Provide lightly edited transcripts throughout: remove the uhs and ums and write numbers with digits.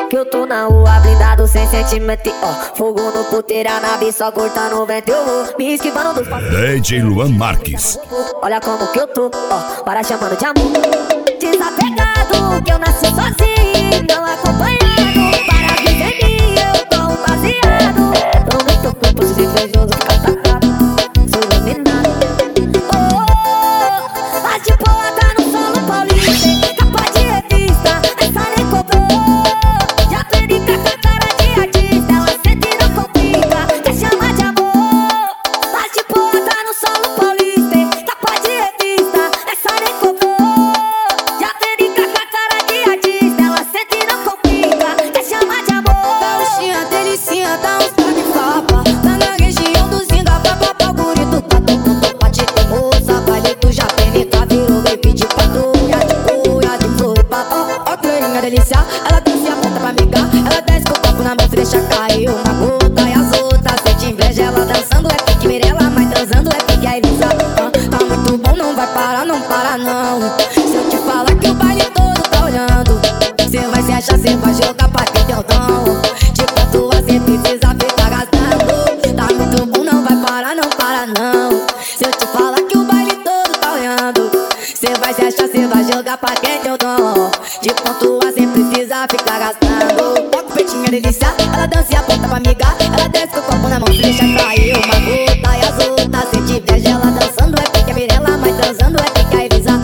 Que eu tô na rua blindado sem sentimento, ó. Fogo no puteiro, a nave só cortando o vento. Eu vou me esquivando dos passos. DJ Luan Marques. Olha como que eu tô, ó, para chamando de amor. Desapegado, que eu nasci sozinho, não acompanhado. Para viver mim, eu tô baseado. No meu corpo, se invejoso, fica atacado. Sou iluminado. Oh, oh, oh, mas de boa tá no solo paulista. Capa de revista, essa nem cobrou. Já perica com a cara de artista, ela sente e não complica, quer chamar de amor. Mas de boa tá no solo paulista. Capa de revista, essa nem cobrou. Já perica com a cara de artista, ela sente e não complica, quer chamar de amor. Gauchinha, delicinha, dá uns toque papa. Tá na região do Zinga, vai papar o gurito. Topa de moça, baile tu já penetra, virou baby de patrulha, de cuia, de flor e papo. Ó, clarinha, delícia, ela desce a ponta pra amigar. Ela desce com o copo na mão, deixa cair uma gota. E as outras sente inveja, ela dançando é pique Mirella, mas transando é pique a Elisa. Tá muito bom, não vai parar, não para não. Se eu te falar que o baile todo tá olhando, cê vai se achar, cê vai jogar pra quem tem o dom. Tipo a tua, cê precisa ficar gastando. Tá muito bom, não vai parar, não para não. Se eu te falar que o baile todo tá olhando, cê vai se achar, cê vai jogar pra quem tem o dom. De ponto A, cê precisa ficar gastando. Toca o peitinho, delícia, ela dança e aponta pra amiga. Ela desce com o copo na mão, deixa cair uma gota. E as outras sente inveja, ela dançando é pique a Mirella, mas transando é pique a Elisa.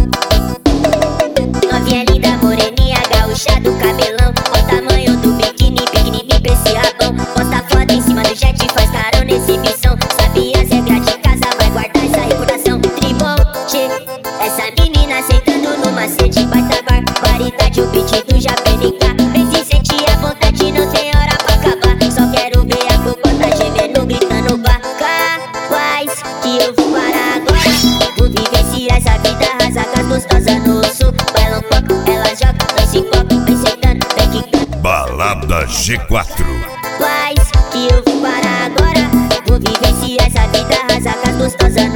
Novinha linda, moreninha, gaúcha do cabelão. Ó o tamanho do biquíni, pequenininho pra esse rabão. Posta foto em cima do jet, faz carão na exibição. Sabe as regras de casa, vai guardar essa reputação. Tribom, tchê, essa menina sentando no macete. Baita barbaridade, o beat do Japenica. Vem se sentir à vontade, não tem hora pra acabar. Só quero ver a cocota gemendo, gritando capaz que eu vou parar agora. Vou vivenciar essa vida, rasa com as gostosas no sul. Baila um pouco, ela joga, não se foca, vem sentando, vem quicando. Balada G4. Faz que eu vou parar agora. Vou vivenciar essa vida, rasa com as gostosas